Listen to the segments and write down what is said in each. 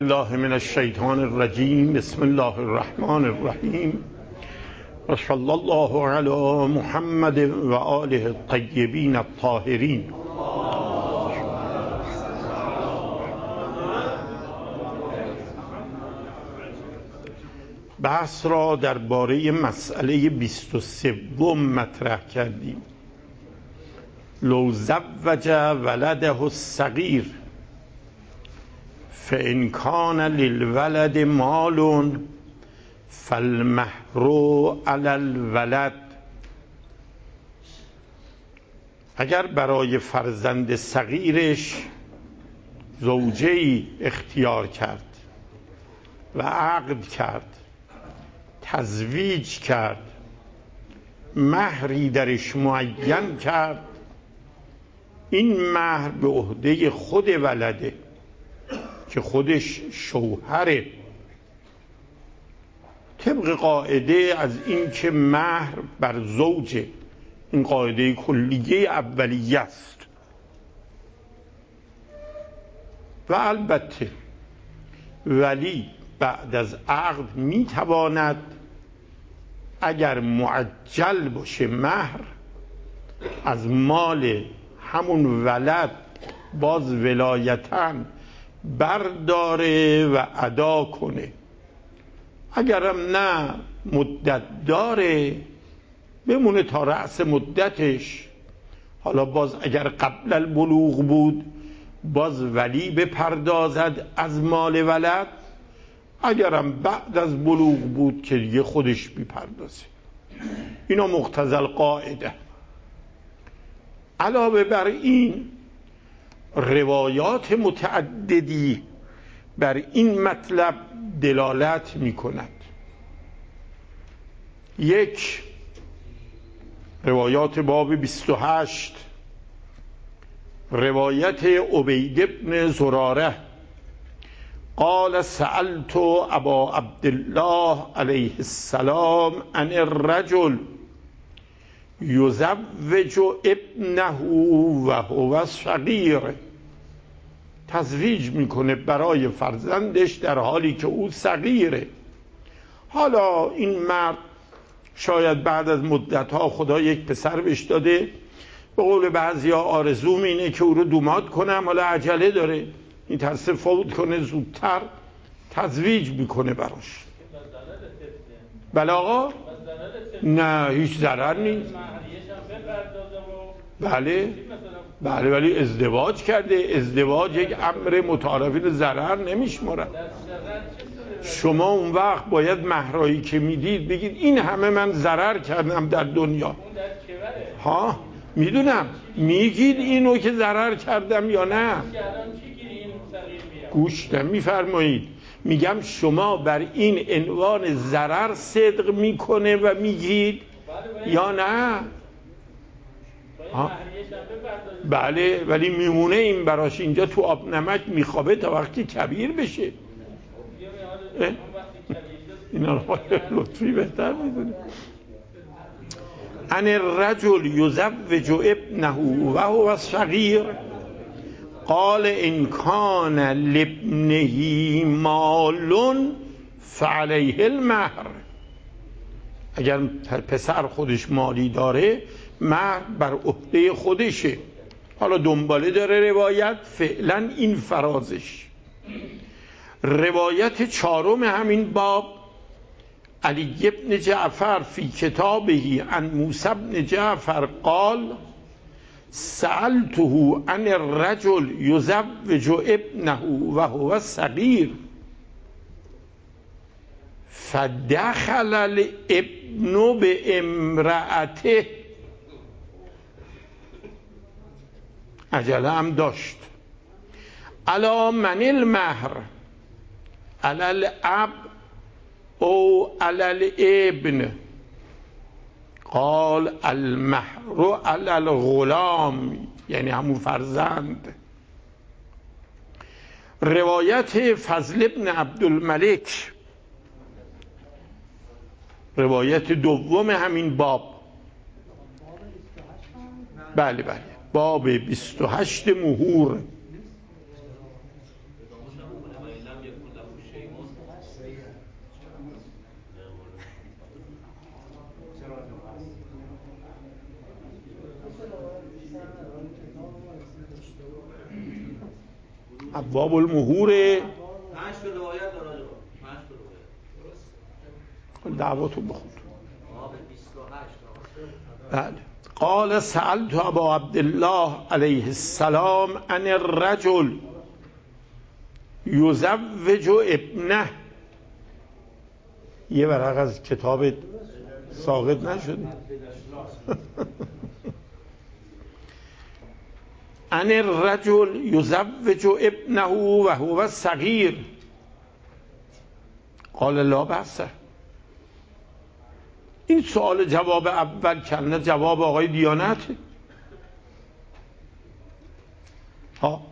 الله من الشیطان الرجیم. بسم الله الرحمن الرحیم و صلی الله علی محمد و آله الطیبین الطاهرین. بحث را درباره مسئله 23 مطرح کردیم. لو زوج ولده الصغیر فإن کان للولد مال فالمهر علی الولد. اگر برای فرزند صغیرش زوجه‌ای اختیار کرد و عقد کرد، تزویج کرد، مهری درش معین کرد، این مهر به عهده خود ولده که خودش شوهره، طبق قاعده از این که مهر بر زوجه، این قاعده کلیه اولیه است. و البته ولی بعد از عقد میتواند اگر معجل باشه مهر، از مال همون ولد باز ولایتاً برداره و ادا کنه. اگرم نه مدت داره بمونه تا رأس مدتش. حالا باز اگر قبل البلوغ بود باز ولی بپردازد از مال ولد، اگرم بعد از بلوغ بود که دیگه خودش بپردازه. اینا مقتضی القاعده. علاوه بر این روایات متعددی بر این مطلب دلالت می کند. یک، روایات باب 28، روایت عبید بن زراره قال سألت ابا عبدالله علیه السلام عن الرجل یزوج ابنه و هو صغیر. تزویج میکنه برای فرزندش در حالی که او صغیره. حالا این مرد شاید بعد از مدتها خدا یک پسر بهش داده، به قول بعضیا آرزوم اینه که او رو دوماد کنم، حالا عجله داره، این ترس فوت کنه زودتر، تزویج میکنه براش. بله آقا؟ نه هیچ ضرر نیست. بله ولی ازدواج کرده. ازدواج یک امر متعارفین ضرر نمیشمارد. شما اون وقت باید مهرایی که میدید بگید این همه من ضرر کردم در دنیا. ها میدونم میگید اینو که ضرر کردم یا نه. گوش نمیفرمایید. میگم شما بر این عنوان ضرر صدق میکنه و میگید یا نه. بله ولی میمونه این براش اینجا تو آب نمک میخوابه تا وقتی کبیر بشه. اینا رو لطفی بهتر میدونه. ان الرجل یزوج ابنه و هو صغیر قال ان کان لابنه مال فعلیه المهر. اگر پسر خودش مالی داره مهر بر عهده خودشه. حالا دنباله داره روایت، فعلا این فرازش. روایت چهارم همین باب علی ابن جعفر فی کتابه عن موسی بن جعفر قال سألته عن الرجل یزوج ابنه و هو صغیر فدخل الابن بامرأته. عجله هم داشت. علی من المهر علی الاب او علی الابن قال المهر علی الغلام، یعنی همون فرزند. روایت فضل ابن عبدالملک، روایت دوم همین باب. بله باب 28 مهور. ابواب المهور دعواتو بخون. بله. قال سألت ابا عبدالله علیه السلام عن الرجل یزوج ابنه. یه ورق از کتاب ساقط نشده. عن الرجل یزوج ابنه و هو صغیر. قال لا بأس. این سوال جواب اول کنه جواب آقای دیانت ها.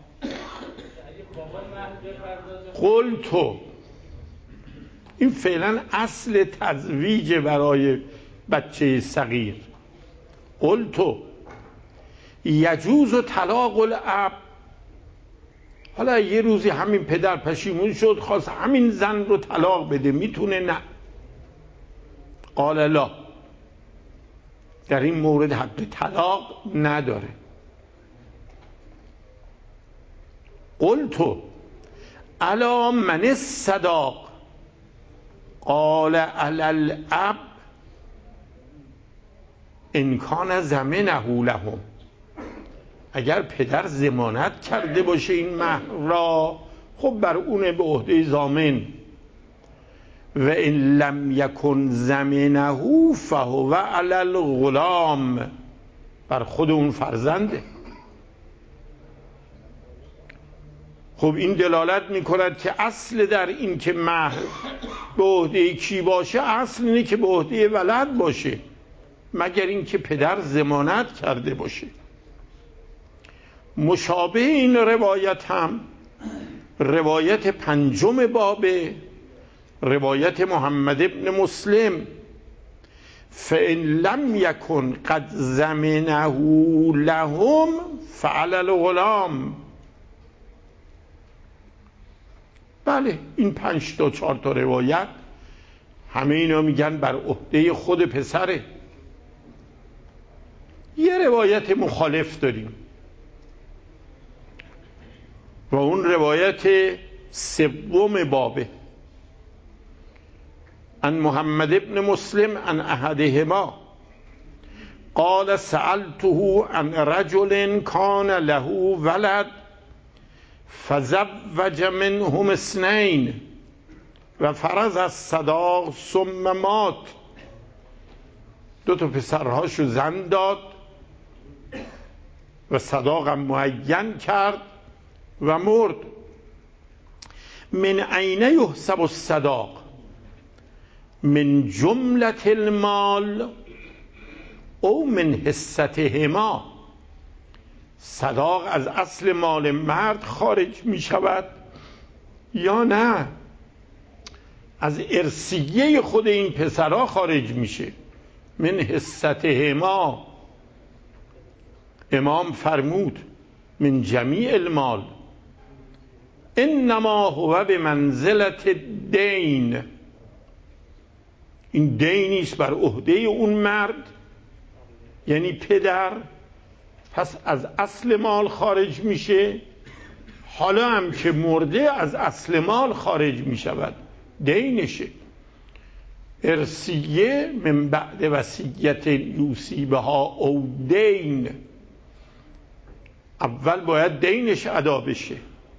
قلتو، این فعلا اصل تزویج برای بچه صغیر. قلتو یجوز طلاق الاب. حالا یه روزی همین پدر پشیمون شد خواست همین زن رو طلاق بده، میتونه؟ نه. قال لا، در این مورد حق طلاق نداره. قلتو الا من الصداق. قال علی الاب ان کان ضمنه لهم. اگر پدر ضمانت کرده باشه این مهر را، خب بر اونه به عهده ضامن. و ان لم یکن ضمنه فهو علی الغلام. بر خود اون فرزنده. خب این دلالت میکند که اصل در این که مهر به عهده کی باشه، اصل اینه که به عهده ولد باشه، مگر اینکه پدر ضمانت کرده باشه. مشابه این روایت هم روایت پنجم بابه، روایت محمد ابن مسلم. فإن لم یکن قد ضمنه لهم فعلی الغلام. بله، این 5 تا 4 تا روایت همه اینا میگن بر عهده خود پسره. یه روایت مخالف داریم و اون روایت سوم بابه. عن محمد ابن مسلم عن احدهما قال سألته عن رجل كان له ولد فزوج منهم 2 و فرض الصداق ثم مات. 2 تا پسرهاشو زن داد و صداقم معین کرد و مرد. من عین یحسب الصداق؟ من جملة المال او من حصتهما؟ صداق از اصل مال مرد خارج می شود یا نه از ارثیه خود این پسرها خارج میشه؟ من حصتهما. امام فرمود من جمیع المال انما هو بمنزلت الدین. این دینی است بر عهده اون مرد، یعنی پدر. پس از اصل مال خارج میشه، حالا هم که مرده از اصل مال خارج میشود، دینشه. ارثیه من بعد وصیت یوصی بها او دین. اول باید دینش ادا بشه.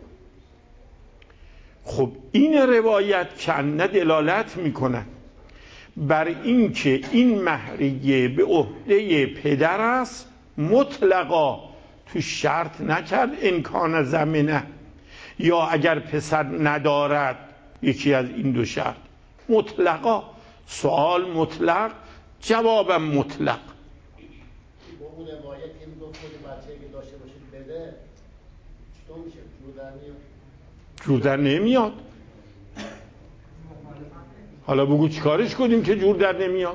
خب این روایت کنه دلالت میکنه بر این که این مهریه به عهده پدر است مطلقا، تو شرط نکرد امکان زمینه یا اگر پسر ندارد یکی از این 2 شرط. مطلقا، سوال مطلق، جوابم مطلق. با اون روایت این گفت بچه‌ای که داشته باشید بده، چطور میشه؟ جور در نمیاد. حالا بگو چیکارش کنیم که جور در نمیاد؟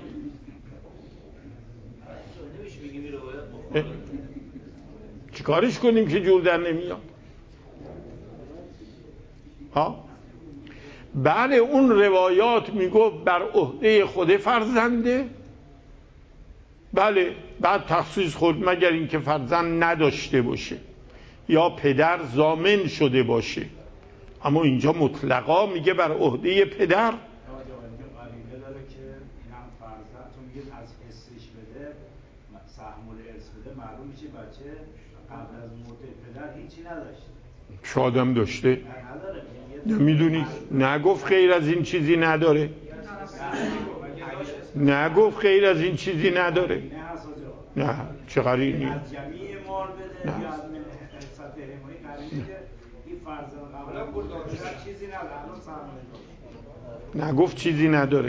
چیکارش کنیم که جور در نمیاد؟ ها؟ بله اون روایات میگفت بر عهده خود فرزنده، بله بعد تخصیص خود مگر اینکه فرزند نداشته باشه یا پدر ضامن شده باشه، اما اینجا مطلقا میگه بر عهده پدر. قریبه داره که اینم فرزند، تو میگه از حسش بده، سهم الارث بده، معلوم میشه بچه قبل از موت پدر هیچی نداشته. شاید هم داشته، نداره. نمیدونی؟ نگفت غیر از این چیزی نداره، نگفت غیر از این چیزی نداره. نه چه قرینی؟ از جمیع مال بده یا از حصت حمایی قرینی که این فرزند قبل از موت چیزی نداره. نگفت چیزی نداره.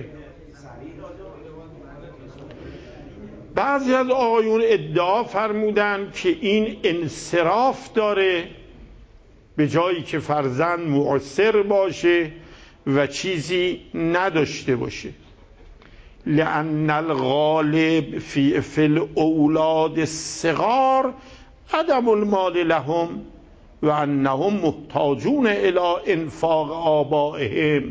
بعضی از آقایون ادعا فرمودن که این انصراف داره، به جایی که فرزند مؤثر باشه و چیزی نداشته باشه. لأن الغالب فی الاولاد الصغار عدم المال لهم و انهم محتاجون الی انفاق آبائهم.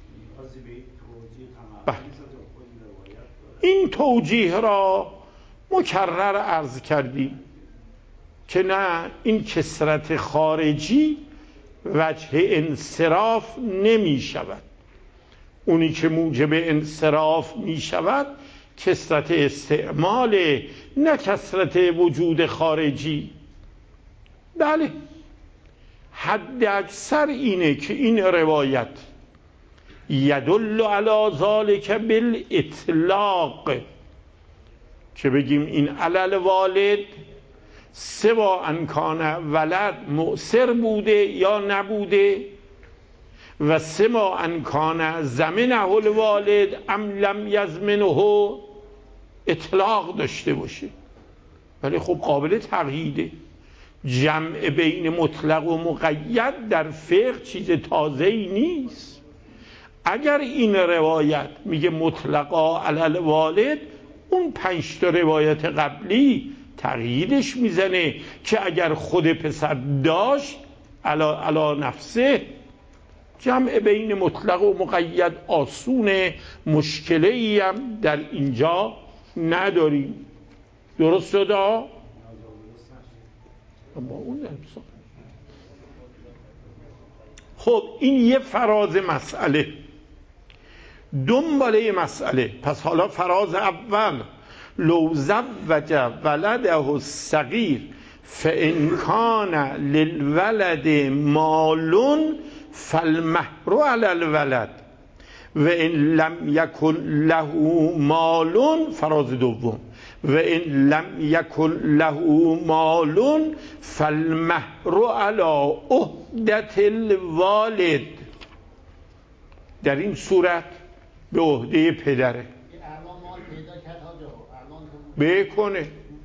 این توجیه را مکرر عرض کردیم که نه، این کثرت خارجی وجه انصراف نمی شود. اونی که موجب انصراف می شود کثرت استعمال، نه کثرت وجود خارجی. بله حد اکثر اینه که این روایت یدل علی ذالک بالاطلاق، که بگیم این علل والد سوا ان کان ولد مؤثر بوده یا نبوده و سما ان کان زمنه الوالد ام لم یزمنه، اطلاق داشته باشه. ولی خب قابل تقییده. جمع بین مطلق و مقید در فقه چیز تازه‌ای نیست. اگر این روایت میگه مطلقا علی الوالد، اون 5 تا روایت قبلی تقییدش میزنه که اگر خود پسر داشت علی نفسه. جمع بین مطلق و مقید آسونه، مشکلی هم در اینجا نداریم. درست شده؟ اما اون خب این یه فراز مسئله. دنباله مسئله، پس حالا فراز اول، لو زوج ولده الصغیر فإن کان للولد مال فالمهر علی الولد و ان لم یکن له مال، فراز دوم، و ان لم یکن له مال فالمهر علی عهدة الوالد. در این صورت به عهده پدره. بکنه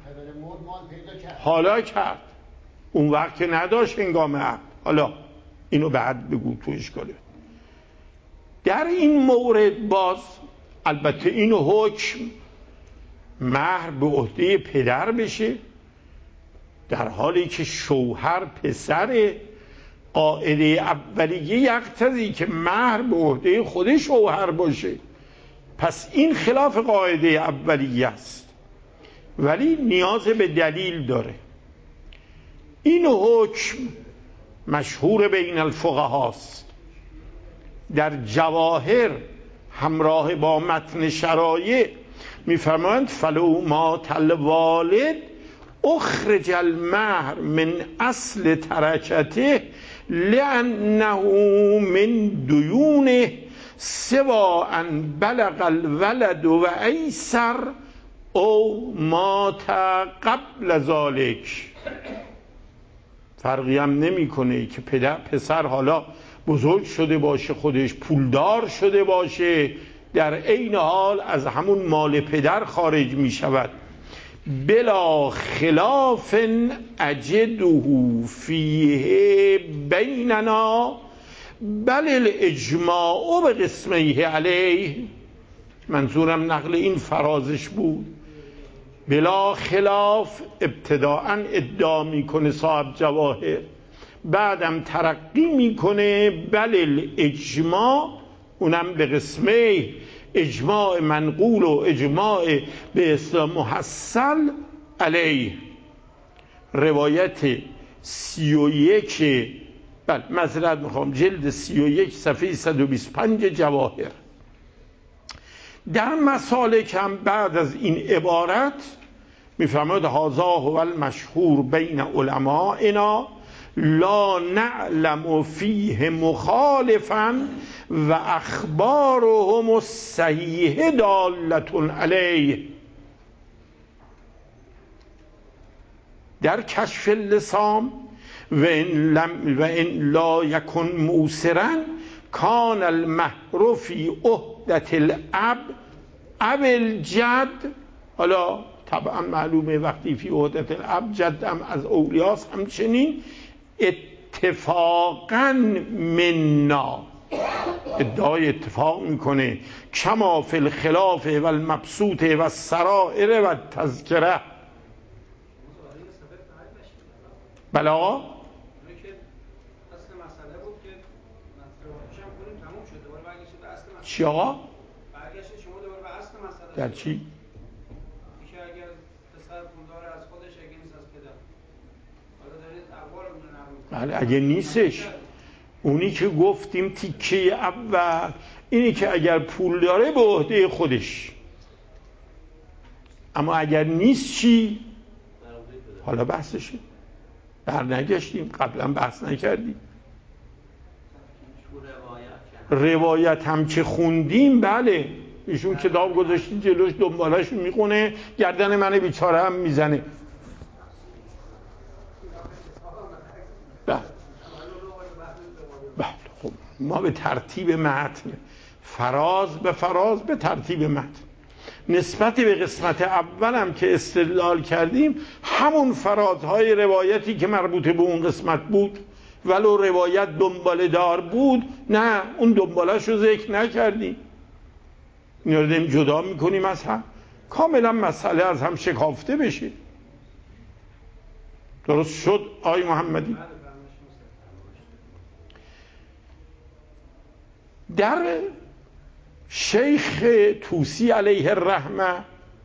حالا کرد، اون وقت که نداشت هنگام عقد. حالا اینو بعد بگو تو اشکاله. در این مورد باز البته این حکم مهر به عهده پدر بشه، در حالی که شوهر پسر، قاعده اولیه یقتضی که مهر به عهده خود شوهر باشه. پس این خلاف قاعده اولیه است، ولی نیاز به دلیل داره. این حکم مشهور بین الفقهاست. در جواهر همراه با متن شرایع میفرمایند فلو مات الوالد اخرج المهر من اصل ترکته لانه من دیونه سوا ان بلغ الولد و ایسر او مات قبل ذالک. فرقی هم نمی کنه که پسر حالا بزرگ شده باشه، خودش پولدار شده باشه، در عین حال از همون مال پدر خارج می شود. بلا خلاف اجده فیه بیننا بل الاجماع به قسمیه علیه. منظورم نقل این فرازش بود. بلا خلاف ابتداءً ادعا میکنه صاحب جواهر، بعدم ترقی میکنه بل الاجماع، اونم به قسمه اجماع منقول و اجماع به اصطلاح محصل علیه. روایت 31 معذرت میخوام جلد 31 صفحه 125 جواهر. در مسالک هم بعد از این عبارت میفرماید هذا هو المشهور بین علمائنا لا نعلم فیه مخالفا و اخبارهم الصحیح دالة علیه. در کشف اللسان و ان لا یکن موسرا کان المهر فی عهدة الاب او الجد. حالا طبعا معلومه وقتی فی عهدة الاب جدم از اولیاس، همچنین اتفاقا منا ادعای اتفاق میکنه کما فی الخلاف و المبسوط و السرائر و تذکره. بلا چی آقا؟ در چی؟ بله اگه نیستش، اونی که گفتیم تیکه اول اینی که اگر پول داره به عهده خودش، اما اگر نیست چی؟ حالا بحثشه، برنگشتیم، قبلا بحث نکردیم. روایت هم که خوندیم بله ایشون کتاب گذاشتین جلوش دنبالش میخونه، گردن من بیچاره هم میزنه. بله خب ما به ترتیب متن، فراز به فراز به ترتیب متن، نسبت به قسمت اولم که استدلال کردیم همون فرازهای روایتی که مربوط به اون قسمت بود، ولو روایت دنباله دار بود نه اون دنبالش رو ذکر نکردیم، این رو داریم جدا میکنیم از هم، کاملا مسئله از هم شکافته بشه. درست شد آقای محمدی؟ در شیخ طوسی علیه الرحمه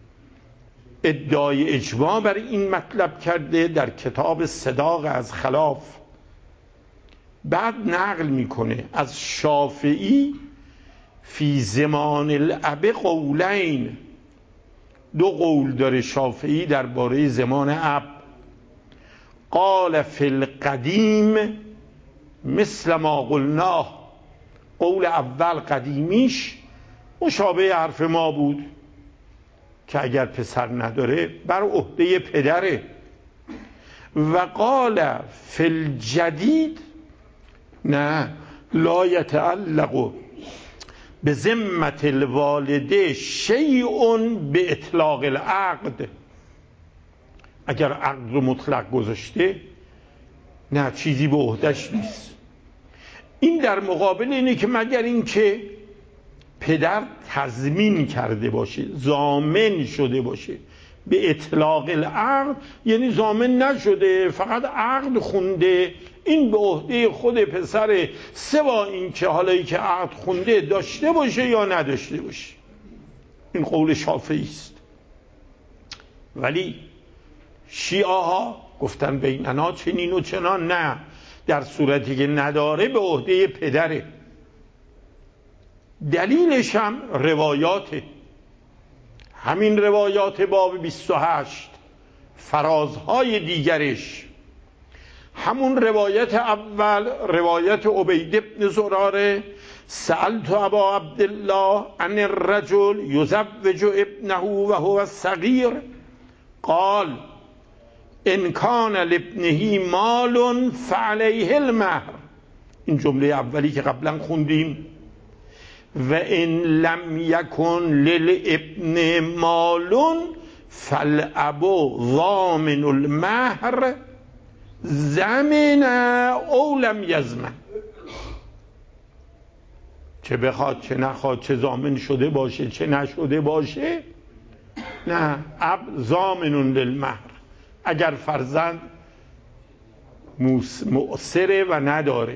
ادعای اجماع بر این مطلب کرده در کتاب صداق از خلاف. بعد نقل میکنه از شافعی فی زمان الاب قولین، دو قول داره شافعی درباره زمان اب. قال فی القدیم مثل ما قلناه، قول اول قدیمیش مشابه حرف ما بود که اگر پسر نداره بر عهده پدره. و قال فی الجدید نه لا یتعلق به ذمة الوالده شیء به اطلاق العقد، اگر عقد رو مطلق گذاشته نه چیزی به عهدش نیست. این در مقابل اینه که مگر اینکه پدر تضمین کرده باشه، ضامن شده باشه به اطلاق العقد، یعنی ضامن نشده فقط عقد خونده، این به عهده خود پسر، سوا این که حالا که عقد خونده داشته باشه یا نداشته باشه. این قول شافعی است. ولی شیعه ها گفتن بیننا چنین و چنان، نه در صورتی که نداره به عهده پدره. دلیلش هم روایاته، همین روایات باب 28 فرازهای دیگرش، همون روایت اول روایت عبید بن زراره سألت ابا عبدالله عن الرجل یزوج ابنه و هو صغیر قال ان کان لابنه مال فعلیه المهر. این جمله اولی که قبلا خوندیم. و ان لم یکن للابن مال فالاب ضامن المهر زمن او لم یزمن. چه بخواد چه نخواد، چه ضامن شده باشه چه نشده باشه، نه اب ضامن للمهر. اگر فرزند مؤثره و نداره.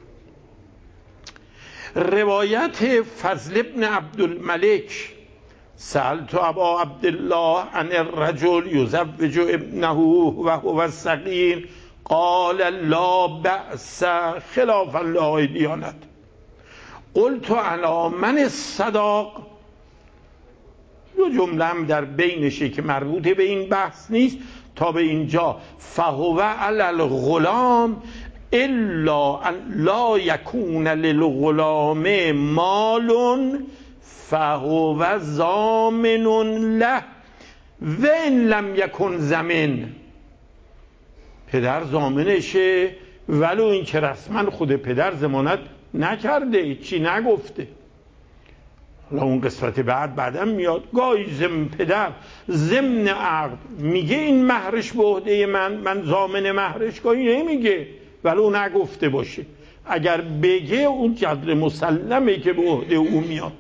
روایت فضل ابن عبدالملک سألت ابا عبدالله عن الرجل یزوج ابنه و هو الصغیر قال لا بأس خلاف الله دیانت قلت علی من الصداق. دو جمله هم در بینشه که مربوط به این بحث نیست تا به اینجا. فهو علی الغلام الا ان لا یکون للغلام مال فهو ضامن له و ان لم یکن زمن. پدر ضامنشه ولو این که رسما خود پدر ضمانت نکرده، چی نگفته. حالا اون قسمت بعدم میاد. گاهی پدر ضمن عقد میگه این مهرش به عهده من ضامن مهرش، گاهی نمیگه ولو نگفته باشه. اگر بگه اون قدر مسلمه که به عهده او میاد.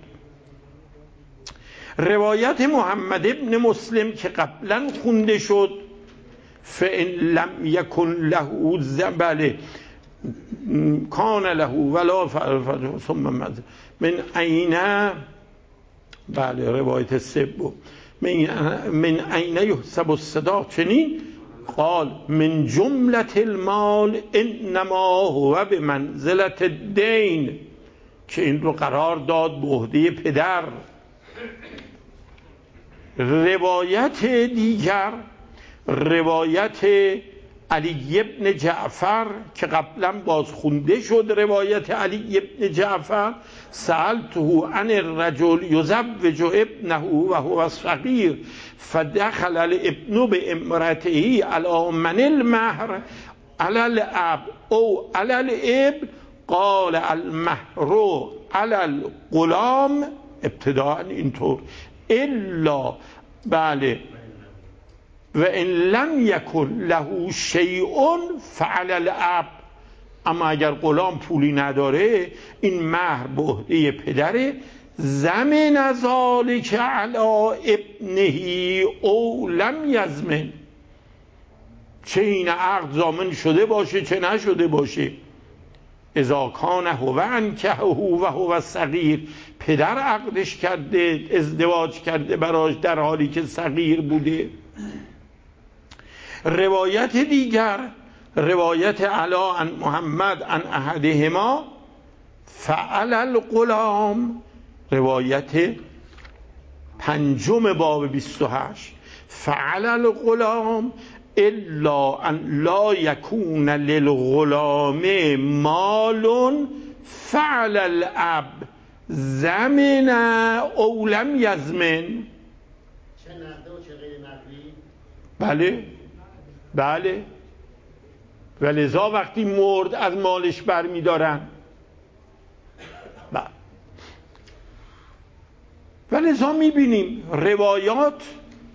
روایت محمد ابن مسلم که قبلا خونده شد فإن لم یکن له بله کان له ولا ثم من عین بله روایت سبو من عین یحسب الصداق چنین قال من جملة المال انما هو بمنزلة الدین که این رو قرار داد به عهده پدر. روایت دیگر روایت علی ابن جعفر که قبلا باز خونده شد. روایت علی ابن جعفر سألته عن الرجل یزوج ابنه و هو صغیر فدخل الابن بامرأته علی من المهر علی الاب او علی الابن قال المهر علی الغلام ابتداء اینطور الا بله و ان لم یکن له شیء فعلی الاب. اما اگر غلام پولی نداره این مهر به عهده پدره. ضمن ذلک علی ابنه او لم یضمن، چه این عقد ضامن شده باشه چه نشده باشه. اذا کان هو انکحه و هو صغیر، پدر عقدش کرده ازدواج کرده براش در حالی که صغیر بوده. روایت دیگر روایت علا عن محمد عن احدهما فعل الغلام، روایت پنجم باب 28 فعل الغلام الا ان لا یکون للغلام مال فعل الاب ضمن او لم یضمن. چه نقده و چه غیر نقدی؟ بله بله. ولذا وقتی مرد از مالش برمیدارن. ولذا میبینیم روایات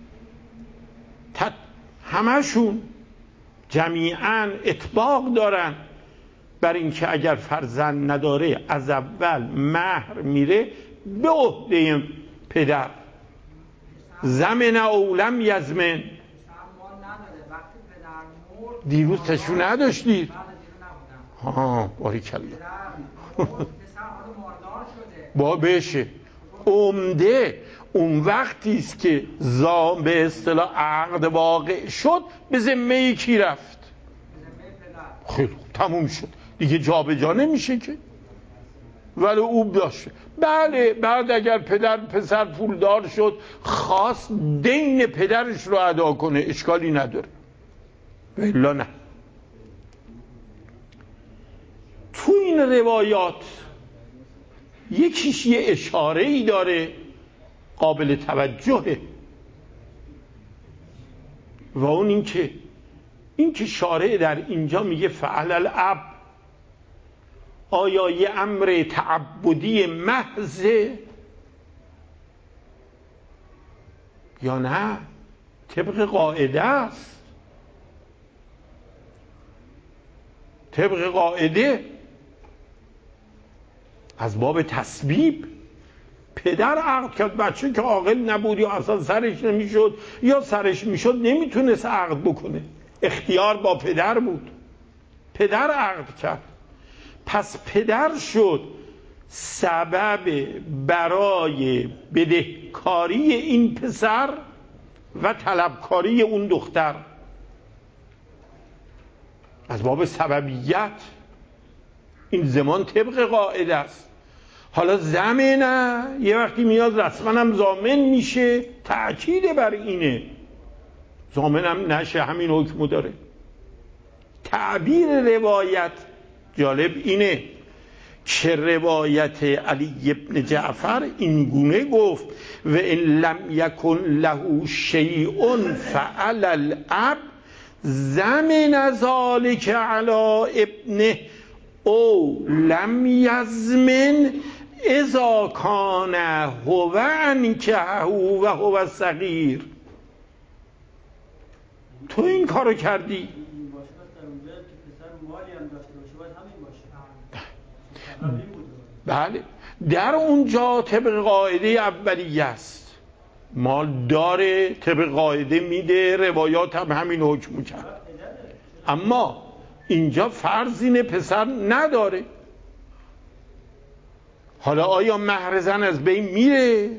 همشون جمیعاً اطباق دارن بر اینکه اگر فرزند نداره از اول مهر میره به عهده پدر. ضمن او لم یضمن. دیروز تشو نداشتید؟ ها باریکالله. با بشه عمده اون وقتی است که به اصطلاح عقد واقع شد به ذمه کی رفت؟ خیلی خوب تموم شد دیگه جابجا نمیشه که. ولی او داشته. بله بعد اگر پسر پولدار شد خواست دین پدرش رو ادا کنه اشکالی نداره، الا نه. تو این روایات یکیش یه اشاره ای داره قابل توجهه و اون این که شارع در اینجا میگه فعل الاب، آیا یه امر تعبدی محضه یا نه طبق قاعده است؟ طبق قاعده از باب تسبیب پدر عقد کرد. بچه که عاقل نبود یا اصلا سرش نمیشد یا سرش میشد نمیتونست عقد بکنه، اختیار با پدر بود. پدر عقد کرد. پس پدر شد سبب برای بدهکاری این پسر و طلبکاری اون دختر. از باب سببیت این زمان طبق قاعده است. حالا زمینه یه وقتی میاد رسما هم ضامن میشه، تأکید بر اینه، ضامن هم نشه همین حکمو داره. تعبیر روایت جالب اینه که روایت علی ابن جعفر اینگونه گفت و ان لم یکن له شیء فعل الاب زمن ذلك علی ابنه او لم یزمن اذا کان هو انکحه و هو صغیر. تو این کارو کردی. بله در اونجا طبق قاعده اولیه است، مال داره، طبق قاعده میده، روایات هم همین حکم کرد. اما اینجا فرضین پسر نداره. حالا آیا مهر زن از بین میره؟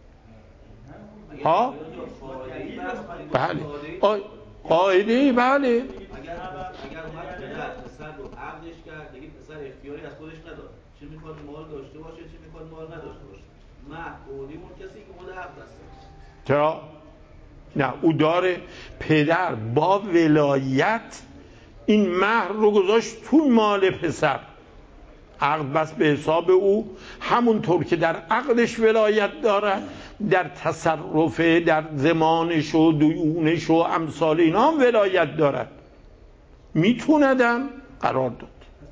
ها؟ بله قاعده بله. اگر اومد پسر رو عقدش کرد دیگه پسر اختیاری از خودش نداره، چه میخواد مال داشته باشه چه میخواد مال نداشته باشه. مهر قولی اون کسی که خود عقد هست. چرا؟ نه او داره. پدر با ولایت این مهر رو گذاشت تو مال پسر، عقد بس به حساب او، همونطور که در عقدش ولایت داره در تصرف در زمانش و دیونش و امثال اینا هم ولایت دارد، میتوندم قرار داد.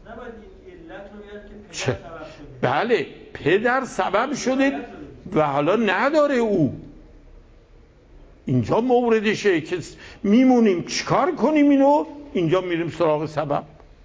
بله پدر سبب شده و حالا نداره او. اینجا موردشه که میمونیم چیکار کنیم اینو، اینجا میریم سراغ سبب.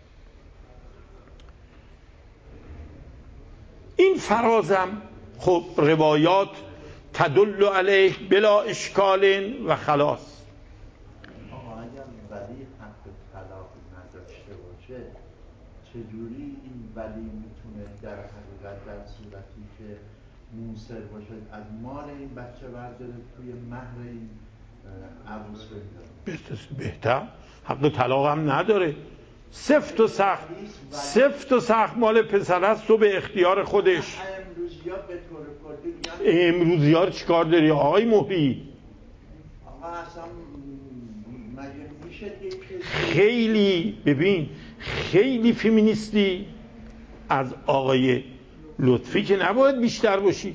این فرازم خب روایات تدل علیه بلا اشکال و خلاص. اما اگر ولی حق طلاق نداشته باشه چجوری این ولی میتونه در حقیقت در صورتی که موثر باشه از مال این بچه برداره توی مهر این عروس بگذاره؟ بهتر حق طلاق هم نداره، سفت و سخت مال پسر است و به اختیار خودش. امروزی ها به طور کلی امروزی ها چی کار داری آقای مهری؟ آقا اصلا مگه میشه خیلی ببین خیلی فیمینیستی از آقای لطفی که نباید بیشتر باشی.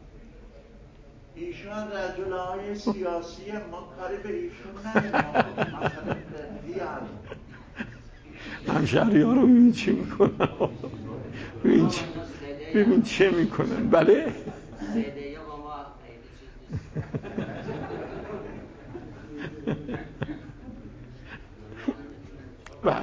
ایشان رجلهای سیاسی ما کاری به ایشون نداریم، مثلا همشهری ها رو ببین چی میکنن، ببین چه میکنن. بله بله.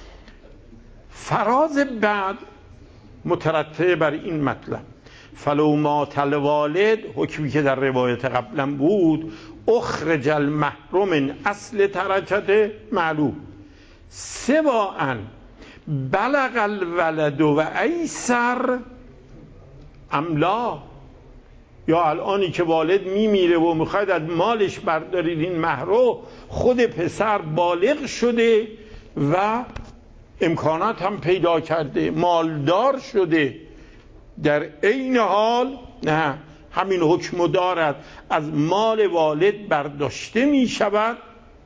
فراز بعد مترتب بر این مطلب فلو مات الوالد، حکمی که در روایت قبلا بود، اخرج المهر من اصل ترکت معلوم سوا ان بلغ الولد و ایسر املا. یا الانی که والد میمیره و میخواید از مالش بردارید این مهر رو، خود پسر بالغ شده و امکانات هم پیدا کرده، مالدار شده، در عین حال نه همین حکم دارد از مال والد برداشته می شود.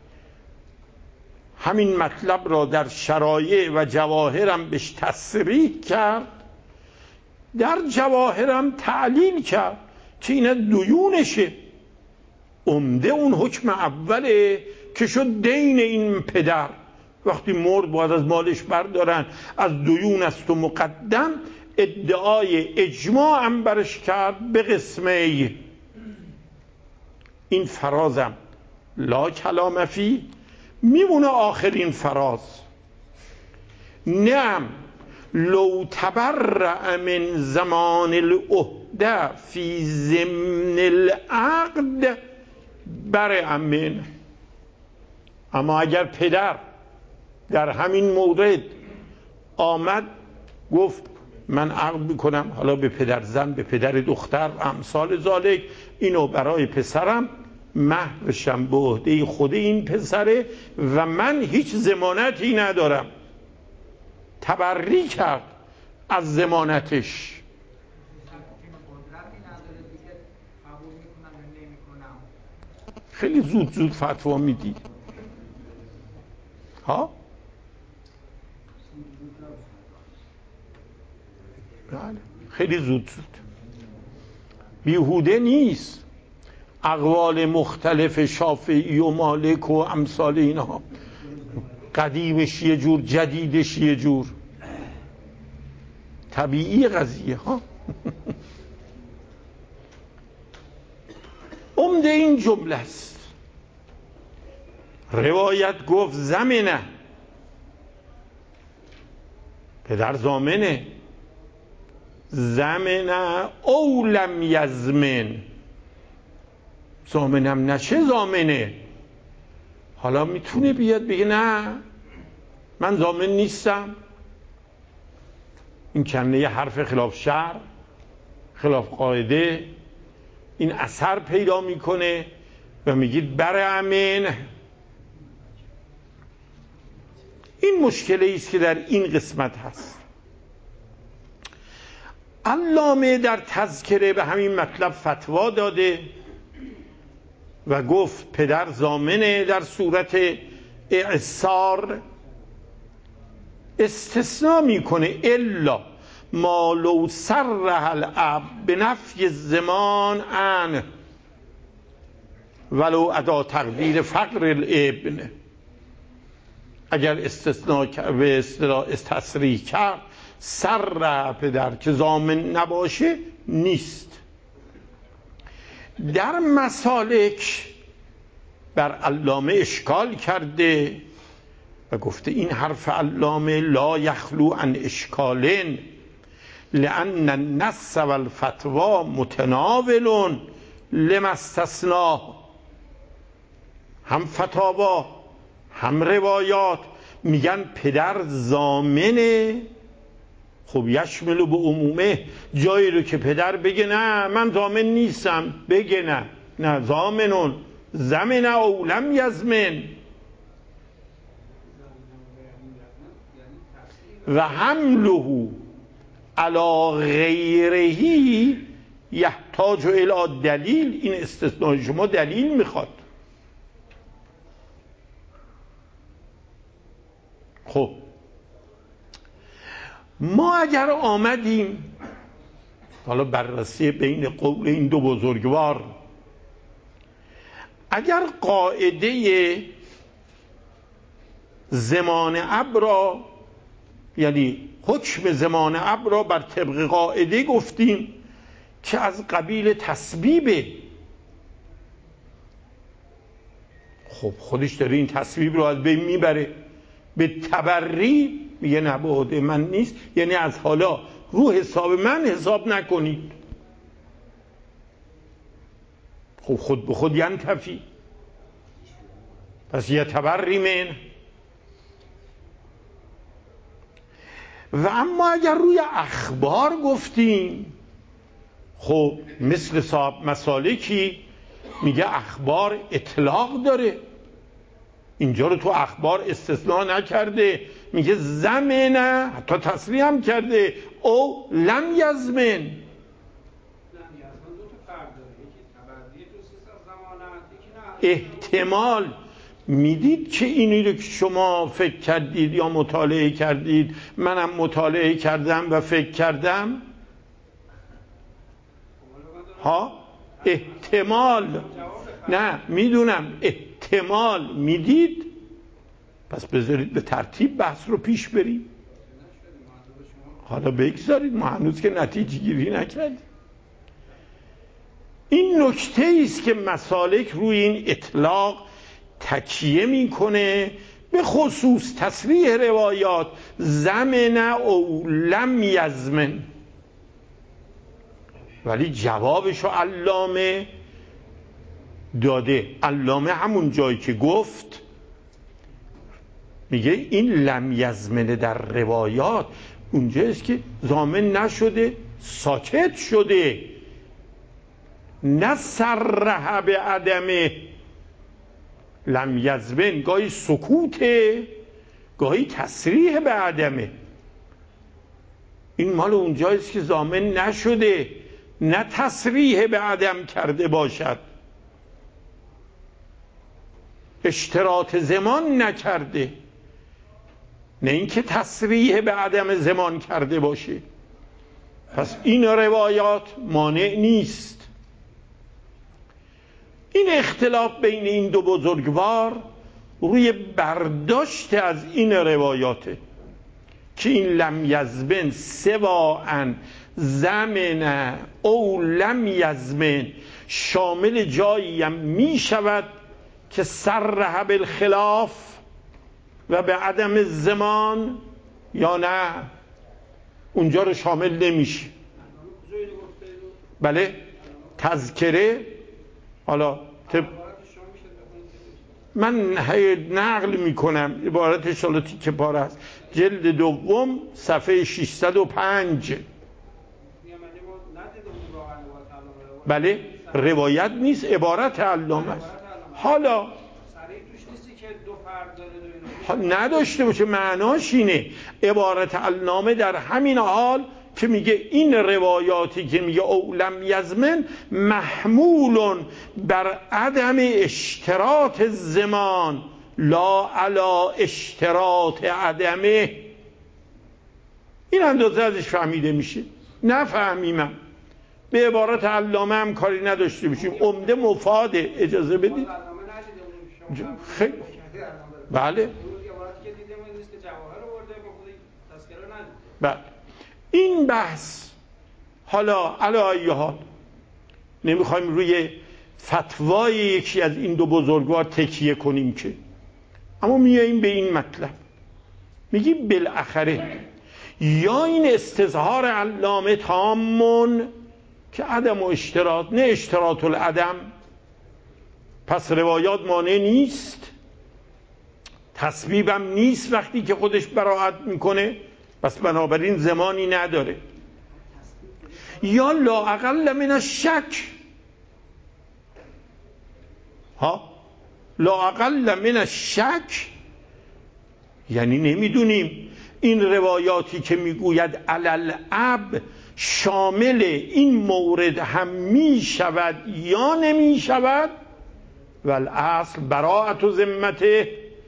همین مطلب را در شرایع و جواهرم بهش تصریح کرد، در جواهرم تعلیل کرد که این دیونشه. عمده اون حکم اوله که شد دین این پدر، وقتی مرد باید از مالش بردارن، از دیون است و مقدم. ادعای اجماع هم برش کرد به قسمه. این فرازم لا کلام فی میمونه آخرین فراز. نعم لو تبرع من زمان العهده فی ضمن العقد برع منه. اما اگر پدر در همین مورد آمد گفت من عقد میکنم حالا به پدر زن، به پدر دختر و امثال ذالک، اینو برای پسرم مهرشم به عهده خود این پسره و من هیچ ضمانتی ندارم. تبری کرد از ضمانتش. خیلی زود زود فتوا میدی ها؟ خیلی زود زود، بیهوده نیست. اقوال مختلف شافعی و مالک و امثال اینها، قدیمش یه جور جدیدش یه جور، طبیعی قضیه ها. عمده این جمله است. روایت گفت زمنه، پدر زامنه، زمنه او لم یزمن، زامنم نشه زامنه. حالا میتونه بیاد بگه نه من زامن نیستم، این کنه یه حرف خلاف شرع، خلاف قاعده، این اثر پیدا میکنه و میگید بر امین. این مشکلی است که در این قسمت هست. علامه در تذکره به همین مطلب فتوا داده و گفت پدر ضامنه در صورت اعصار، استثناء میکنه الا ما لو صرح الاب به نفی الضمان عنه ولو ادا تقدیر فقر الابن. اگر استثناء به اصطلاح تصریح کرد صرح پدر که ضامن نباشه نیست. در مسالک بر علامه اشکال کرده و گفته این حرف علامه لا یخلو عن اشکالن لأن النص والفتوى متناول لما استثناه. هم فتاوا هم روایات میگن پدر ضامنه، خب یشملو به عمومه، جایی رو که پدر بگه نه من ضامن نیستم، بگه نه ضامنون زمن او لم یزمن، و حمله علی غیره یحتاج الی دلیل. این استثناء شما دلیل میخواد. خب ما اگر آمدیم حالا بررسی بین قول این دو بزرگوار، اگر قاعده زمان اب را، یعنی حکم زمان اب را بر طبق قاعده گفتیم که از قبیل تسبیبه، خب خودش داره این تسبیب رو از بین میبره. به تبری میگه نه به عهده من نیست، یعنی از حالا رو حساب من حساب نکنید. خب خود به خود ینتفی، پس یه تبری من. و اما اگر روی اخبار گفتیم، خب مثل صاحب مسالکی میگه اخبار اطلاق داره، اینجا رو تو اخبار استثناء نکرده، میگه زمنه، حتی تصریح هم کرده او لم یزمن. احتمال میدید که اینی رو که شما فکر کردید یا مطالعه کردید منم مطالعه کردم و فکر کردم ها، احتمال نه میدونم احتمال میدید، پس بذارید به ترتیب بحث رو پیش بریم. حالا بگذارید، ما هنوز که نتیجه گیری نکردیم. این نکته است که مسالک روی این اطلاق تکیه میکنه، به خصوص تصریح روایات زمن او لم یزمن. ولی جوابشو علامه داده. علامه همون جایی که گفت میگه این لم یزمنه در روایات اونجاست که ضامن نشده، ساکت شده، نه صرح به عدمه. لم یزمن گاهی سکوته، گاهی تصریح به عدمه. این مال اونجاست که ضامن نشده، نه تصریح به عدم کرده باشد، اشتراط زمان نکرده، نه اینکه تصریح به عدم زمان کرده باشه. پس این روایات مانع نیست. این اختلاف بین این دو بزرگوار روی برداشت از این روایاته که این لم یزمن سواء زمن او لم یزمن شامل جایی هم می شود که صرح بالخلاف و به عدم زمان، یا نه اونجا رو شامل نمیشه. بله تذکره، حالا من نقل میکنم عبارتش، حالا تیکه پاره است، جلد دوم صفحه 605. بله روایت نیست، عبارت علامه است. حالا نداشته باشه، معناش اینه عبارت علامه در همین حال که میگه این روایاتی که میگه او لم یزمن محمول بر عدم اشتراط زمان لا علی اشتراط عدمه. این اندازه ازش فهمیده میشه. نفهمیمم به عبارت علامه هم کاری نداشته باشیم، عمده مفاده. اجازه بدید. خیلی بله بله این بحث حالا علی ای حال نمیخوایم روی فتوای یکی از این دو بزرگوار تکیه کنیم که، اما میاییم به این مطلب، میگیم بالاخره یا این استظهار علامه تامون که عدم و اشتراط، نه اشتراط العدم، پس روایات مانع نیست، تسبیبم نیست وقتی که خودش براعت میکنه، پس بنابراین زمانی نداره. یا لا اقل من الشک، لا اقل من الشک یعنی نمیدونیم این روایاتی که میگوید علل اب شامل این مورد هم میشود یا نمیشود، والاصل براءت و ذمته.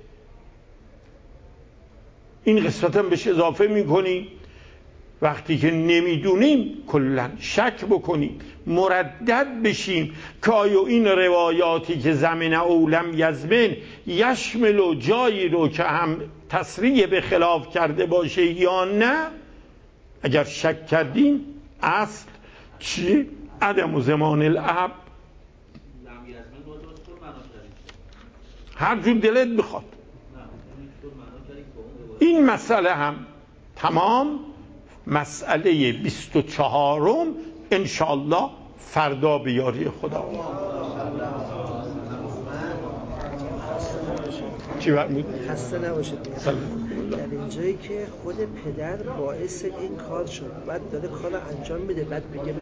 این قسمت هم بهش اضافه میکنیم وقتی که نمیدونیم کلا شک بکنیم، مردد بشیم که آیا این روایاتی که زمن او لم یزمن یشمل و جایی رو که هم تصریح به خلاف کرده باشه یا نه. اگر شک کردیم اصل چی؟ عدم و زمان العب. هر جور دلت بخواد. این مسئله هم تمام. مسئله 24 انشاءالله فردا به یاری خدا. چی فرمود؟ خسته نباشید. در اینجایی که خود پدر باعث این کار شد، بعد داره کار انجام میده، بعد میگه